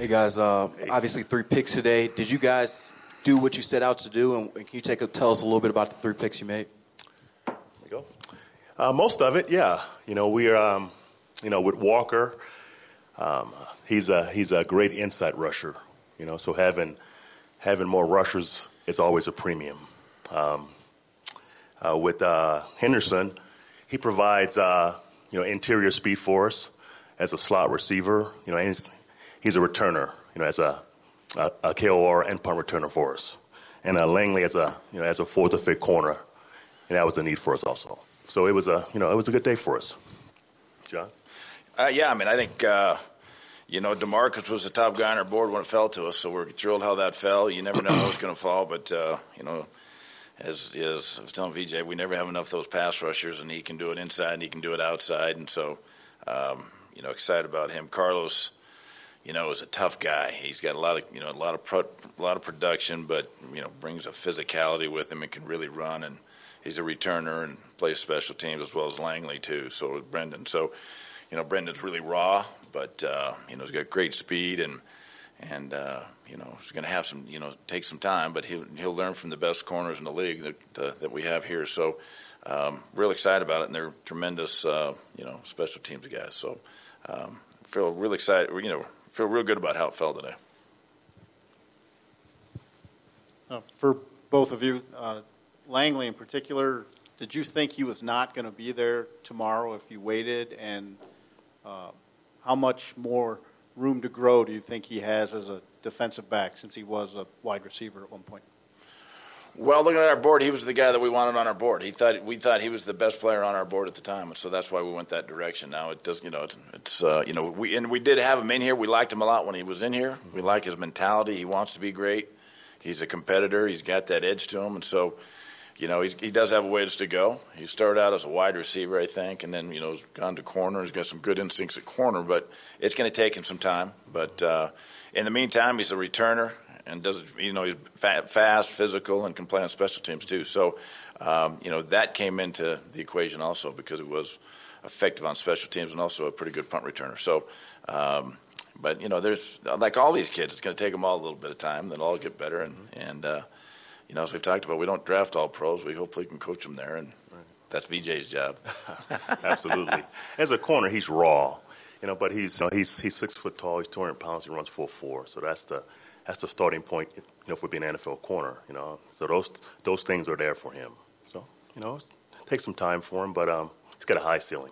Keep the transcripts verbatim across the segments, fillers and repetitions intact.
Hey, guys. Uh, obviously, three picks today. Did you guys do what you set out to do? And can you take a, tell us a little bit about the three picks you made? There you go. Uh, most of it, yeah. You know, we are, um, you know, with Walker, um, he's a he's a great inside rusher. You know, so having having more rushers is always a premium. Um, uh, with uh, Henderson, he provides uh, you know interior speed for us as a slot receiver. You know, and he's, he's a returner. You know, as a a, a K O R and punt returner for us, and uh, Langley as a you know as a fourth or fifth corner, and that was the need for us also. So it was a you know it was a good day for us. John, uh, yeah, I mean I think uh, you know DeMarcus was the top guy on our board when it fell to us, so we're thrilled how that fell. You never know how it's going to fall, but uh, you know as, as I was telling V J, we never have enough of those pass rushers, and he can do it inside and he can do it outside, and so um, you know excited about him. Carlos. You know, is a tough guy. He's got a lot of, you know, a lot of pro, a lot of production, but you know, brings a physicality with him and can really run. And he's a returner and plays special teams as well as Langley too. So with Brendan, so you know, Brendan's really raw, but uh, you know, he's got great speed and and uh, you know, he's going to have some, you know, take some time, but he'll he'll learn from the best corners in the league that uh, that we have here. So um, real excited about it, and they're tremendous, uh, you know, special teams guys. So um, feel really excited. You know. Feel real good about how it fell today. Uh, for both of you, uh, Langley in particular, did you think he was not going to be there tomorrow if you waited? And uh, how much more room to grow do you think he has as a defensive back since he was a wide receiver at one point? Well, looking at our board, he was the guy that we wanted on our board. He thought we thought he was the best player on our board at the time, and so that's why we went that direction. Now it does, you know, it's, it's uh, you know, we and we did have him in here. We liked him a lot when he was in here. We like his mentality. He wants to be great. He's a competitor. He's got that edge to him, and so, you know, he's, he does have a ways to go. He started out as a wide receiver, I think, and then you know, has gone to corner. He's got some good instincts at corner, but it's going to take him some time. But uh, in the meantime, he's a returner. And does you know he's fast, physical, and can play on special teams too. So, um, you know that came into the equation also because it was effective on special teams and also a pretty good punt returner. So, um, but you know, there's like all these kids, it's going to take them all a little bit of time. Then all get better, and and uh, you know, as we've talked about, we don't draft all pros. We hopefully can coach them there, and that's V J's job. Absolutely. As a corner, he's raw, you know, but he's you know, he's he's six foot tall. He's two hundred pounds. He runs four four. So that's the That's the starting point, you know, for being an N F L corner, you know. So those those things are there for him. So, you know, it takes some time for him, but um, he's got a high ceiling.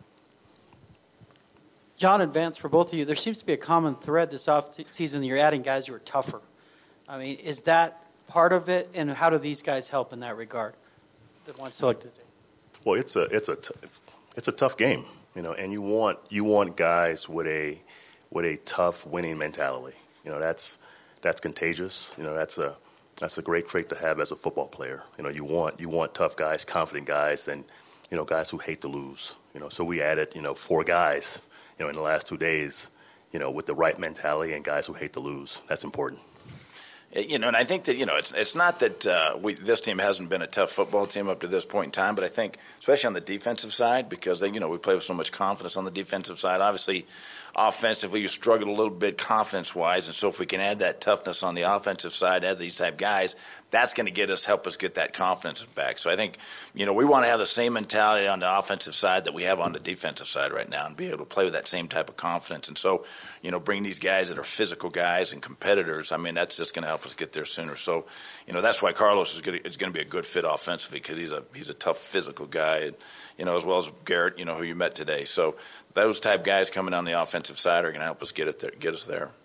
John and Vance, for both of you, there seems to be a common thread this offseason that you're adding guys who are tougher. I mean, is that part of it, and how do these guys help in that regard, the ones selected today? Well, it's a it's a t- it's a tough game, you know, and you want you want guys with a with a tough winning mentality. You know, that's That's contagious. You know, that's a that's a great trait to have as a football player. You know, you want you want tough guys, confident guys, and you know, guys who hate to lose. You know, so we added you know four guys, you know, in the last two days, you know, with the right mentality and guys who hate to lose. That's important. You know, and I think that you know it's it's not that uh, we this team hasn't been a tough football team up to this point in time, but I think especially on the defensive side because they you know we play with so much confidence on the defensive side. Obviously, offensively you struggled a little bit confidence wise, and so if we can add that toughness on the offensive side, add these type guys, that's going to get us help us get that confidence back. So I think you know we want to have the same mentality on the offensive side that we have on the defensive side right now, and be able to play with that same type of confidence. And so you know bring these guys that are physical guys and competitors. I mean that's just going to help us get there sooner. So, you know, that's why Carlos is going to, is going to be a good fit offensively because he's a he's a tough physical guy, and, you know, as well as Garrett, you know, who you met today. So those type guys coming on the offensive side are going to help us get it there, get us there.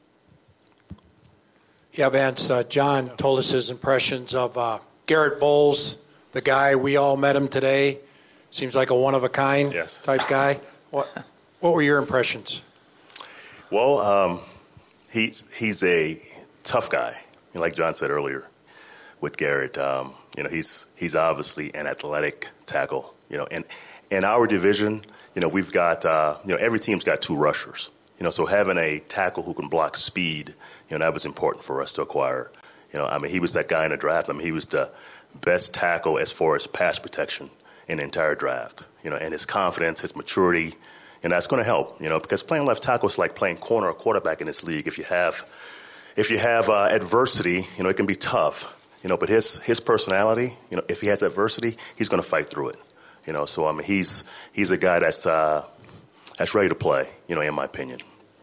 Yeah, Vance, uh, John told us his impressions of uh, Garrett Bowles, the guy. We all met him today. Seems like a one-of-a-kind yes. type guy. What what were your impressions? Well, um, he's he's a tough guy. You know, like John said earlier with Garrett, um, you know, he's he's obviously an athletic tackle. You know, and in our division, you know, we've got uh, you know every team's got two rushers. You know, so having a tackle who can block speed, you know, that was important for us to acquire. You know, I mean, he was that guy in the draft. I mean, he was the best tackle as far as pass protection in the entire draft. You know, and his confidence, his maturity, and that's going to help. You know, because playing left tackle is like playing corner or quarterback in this league. If you have, if you have uh, adversity, you know, it can be tough. You know, but his his personality, you know, if he has adversity, he's going to fight through it. You know, so I mean, he's he's a guy that's uh, that's ready to play. You know, in my opinion.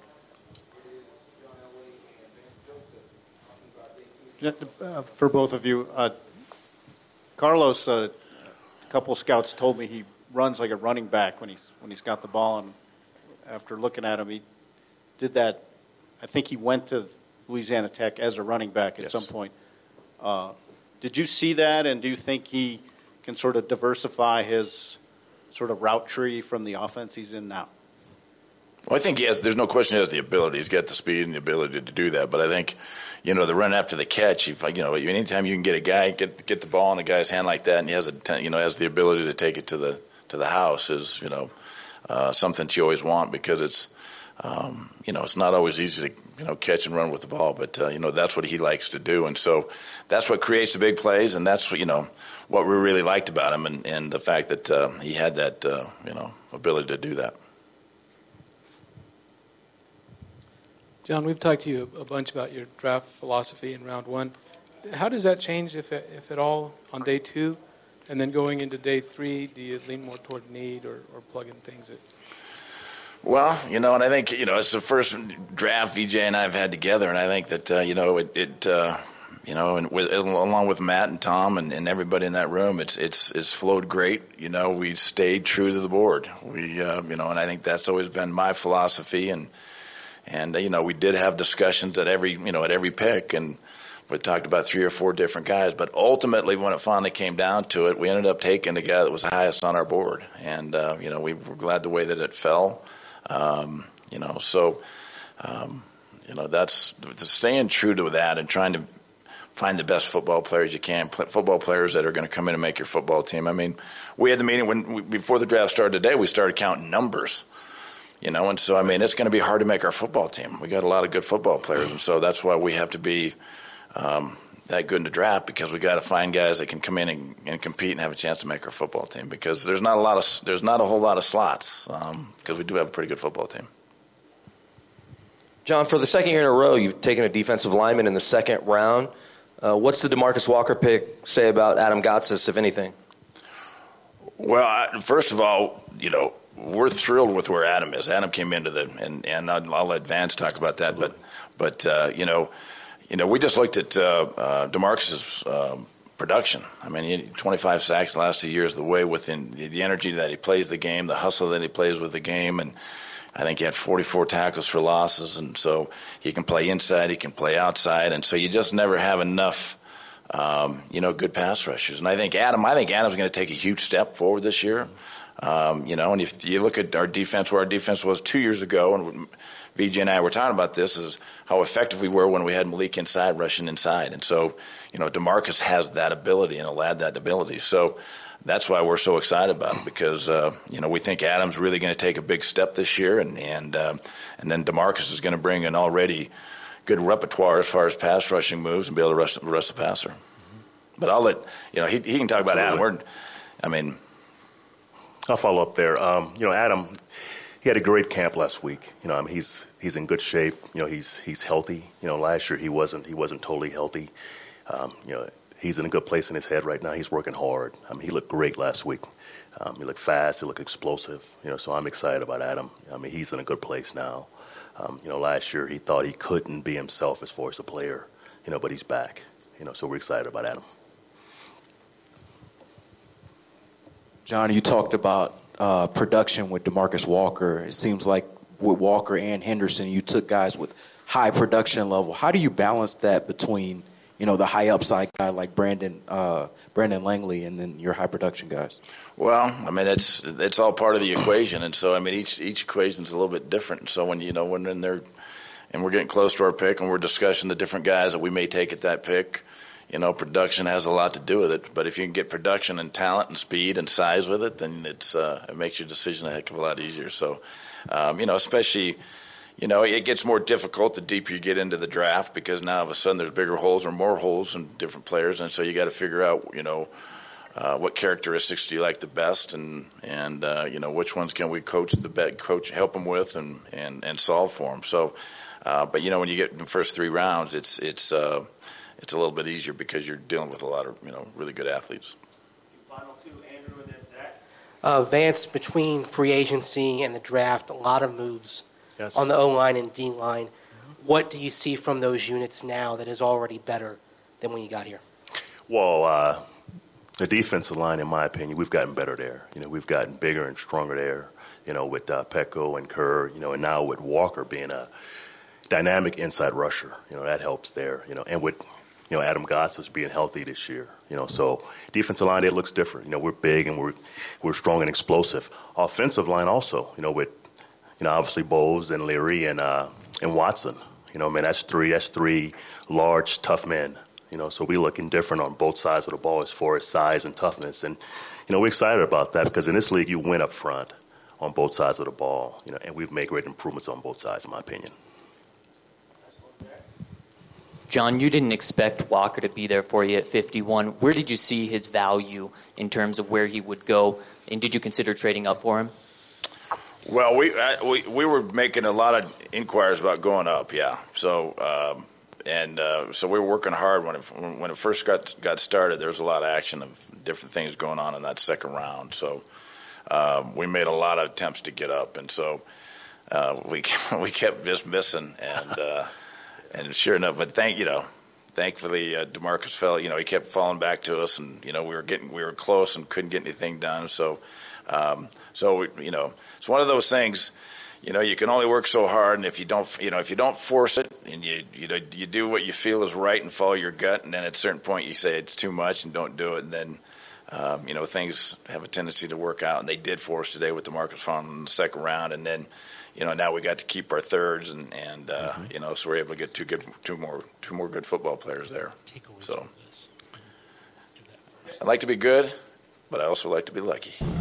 Uh, for both of you, uh, Carlos, uh, a couple of scouts told me he runs like a running back when he's when he's got the ball, and after looking at him, he did that. I think he went to Louisiana Tech as a running back at Yes. some point. Uh, did you see that, and do you think he can sort of diversify his sort of route tree from the offense he's in now? Well, I think he has. There's no question he has the ability. He's got the speed and the ability to do that. But I think, you know, the run after the catch. If you know, anytime you can get a guy get get the ball in a guy's hand like that, and he has a you know has the ability to take it to the to the house is you know uh, something that you always want because it's um, you know it's not always easy to you know catch and run with the ball. But uh, you know that's what he likes to do, and so that's what creates the big plays, and that's what you know what we really liked about him, and, and the fact that uh, he had that uh, you know ability to do that. John, we've talked to you a bunch about your draft philosophy in round one. How does that change, if if at all, on day two? And then going into day three, do you lean more toward need or, or plug in things that... Well, you know, and I think, you know, it's the first draft V J and I have had together, and I think that, uh, you know, it, it uh, you know, and with, along with Matt and Tom and, and everybody in that room, it's it's it's flowed great. You know, we stayed true to the board. We, uh, you know, and I think that's always been my philosophy, and And, you know, we did have discussions at every, you know, at every pick, and we talked about three or four different guys. But ultimately, when it finally came down to it, we ended up taking the guy that was the highest on our board. And, uh, you know, we were glad the way that it fell. Um, you know, so, um, you know, that's staying true to that and trying to find the best football players you can, football players that are going to come in and make your football team. I mean, we had the meeting when we, before the draft started today, we started counting numbers. You know, and so, I mean, it's going to be hard to make our football team. We got a lot of good football players, and so that's why we have to be um, that good in the draft because we got to find guys that can come in and, and compete and have a chance to make our football team because there's not a lot of there's not a whole lot of slots because um, we do have a pretty good football team. John, for the second year in a row, you've taken a defensive lineman in the second round. Uh, what's the DeMarcus Walker pick say about Adam Gotsis, if anything? Well, I, first of all, you know, we're thrilled with where Adam is. Adam came into the, and, and I'll, I'll let Vance talk about that. Absolutely. But, but uh, you know, you know, we just looked at uh, uh, DeMarcus's um, production. I mean, he had twenty-five sacks the last two years. The way within the, the energy that he plays the game, the hustle that he plays with the game, and I think he had forty-four tackles for losses. And so he can play inside, he can play outside, and so you just never have enough, um, you know, good pass rushers. And I think Adam, I think Adam's going to take a huge step forward this year. Um, you know, and if you look at our defense, where our defense was two years ago, and V J and I were talking about this, is how effective we were when we had Malik inside, rushing inside. And so, you know, DeMarcus has that ability and will add that ability. So that's why we're so excited about it because, uh, you know, we think Adam's really going to take a big step this year. And, and, uh, and then DeMarcus is going to bring an already good repertoire as far as pass rushing moves and be able to rush, rush the passer. But I'll let, you know, he, he can talk about Absolutely. Adam. We're, I mean, I'll follow up there. Um, you know, Adam, he had a great camp last week. You know, I mean, he's he's in good shape. You know, he's he's healthy. You know, last year he wasn't he wasn't totally healthy. Um, you know, he's in a good place in his head right now. He's working hard. I mean, he looked great last week. Um, he looked fast. He looked explosive. You know, so I'm excited about Adam. I mean, he's in a good place now. Um, you know, last year he thought he couldn't be himself as far as a player. You know, but he's back. You know, so we're excited about Adam. John, you talked about uh, production with DeMarcus Walker. It seems like with Walker and Henderson, you took guys with high production level. How do you balance that between, you know, the high upside guy like Brandon uh, Brandon Langley and then your high production guys? Well, I mean, it's it's all part of the equation, and so I mean, each each equation is a little bit different. And so when you know when in there, and we're getting close to our pick, and we're discussing the different guys that we may take at that pick. You know, production has a lot to do with it. But if you can get production and talent and speed and size with it, then it's uh, it makes your decision a heck of a lot easier. So, um, you know, especially, you know, it gets more difficult the deeper you get into the draft because now all of a sudden there's bigger holes or more holes in different players, and so you got to figure out, you know, uh, what characteristics do you like the best, and and uh, you know which ones can we coach the bet coach help them with and and and solve for them. So, uh, but you know when you get in the first three rounds, it's it's uh, it's a little bit easier because you're dealing with a lot of you know really good athletes. Final two, Andrew and then Zach. Uh, Vance, between free agency and the draft, a lot of moves Yes. on the O line and D line. Mm-hmm. What do you see from those units now that is already better than when you got here? Well, uh, the defensive line, in my opinion, we've gotten better there. You know, we've gotten bigger and stronger there. You know, with uh, Petco and Kerr. You know, and now with Walker being a dynamic inside rusher. You know, that helps there. You know, and with you know Adam Gotsis being healthy this year. You know, so defensive line, it looks different. You know, we're big and we're we're strong and explosive. Offensive line also. You know, with you know obviously Bowles and Leary and uh, and Watson. You know, man, that's three. That's three large, tough men. You know, so we're looking different on both sides of the ball as far as size and toughness. And, you know, we're excited about that because in this league you win up front on both sides of the ball. You know, and we've made great improvements on both sides, in my opinion. John, you didn't expect Walker to be there for you at fifty-one. Where did you see his value in terms of where he would go? And did you consider trading up for him? Well, we I, we we were making a lot of inquiries about going up, yeah. So um, and uh, so we were working hard when it when it first got got started. There was a lot of action of different things going on in that second round. So um, we made a lot of attempts to get up, and so uh, we we kept just missing. And uh, and sure enough, but thank you know, thankfully uh, DeMarcus fell. You know, he kept falling back to us, and you know we were getting we were close and couldn't get anything done. So um, so we, you know. It's one of those things, you know, you can only work so hard, and if you don't, you know, if you don't force it and you, you, you do what you feel is right and follow your gut, and then at a certain point you say it's too much and don't do it, and then, um, you know, things have a tendency to work out, and they did for us today with DeMarcus falling in the second round, and then, you know, now we got to keep our thirds, and, and uh, mm-hmm. you know, so we're able to get two good, two more, two more good football players there. So, I like to be good, but I also like to be lucky.